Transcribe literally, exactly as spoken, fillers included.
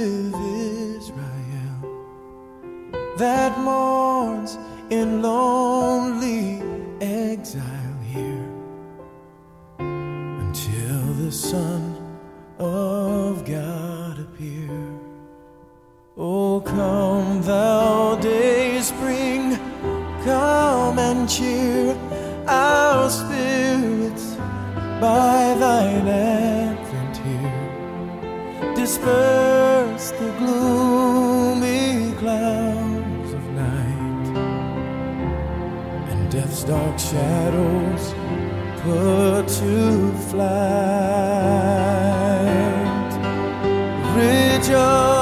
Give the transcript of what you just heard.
with Israel that mourns in lonely exile here until the Son of God appear. Oh, come thou day spring, come and cheer our spirits by thine advent here. Disperse the gloomy clouds of night, and death's dark shadows put to flight. Rejoice,